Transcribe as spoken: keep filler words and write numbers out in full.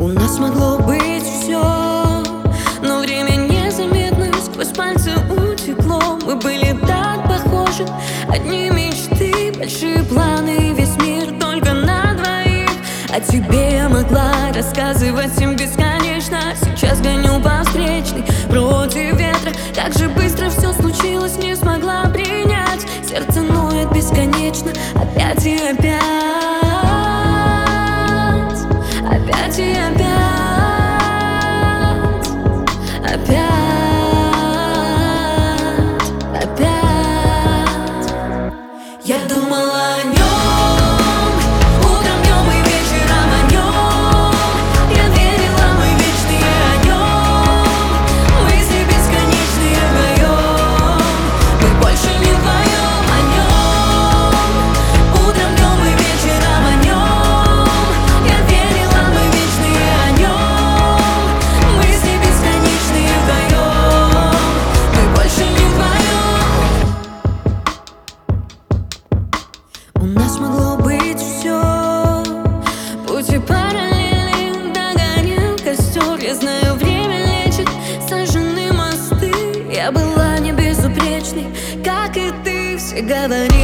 У нас могло быть все, но время незаметно сквозь пальцы утекло. Мы были так похожи, одни мечты, большие планы, весь мир только на двоих. О тебе я могла рассказывать им бесконечно. Сейчас гоню по встречной против ветра. Как же быстро все случилось, не смогла принять. Сердце ноет бесконечно, опять и опять. Опять и опять, опять, опять. Я думала о нем, утром, днем и вечером о нем. Я верила, мы вечные о нем. Мысли бесконечные вдвоем. Мы больше не вдвоем о нем. Утром, днем и вечером о нем. У нас могло быть все, пути параллельны, догонял костер. Я знаю, время лечит, сожжены мосты. Я была не безупречной, как и ты все говорили.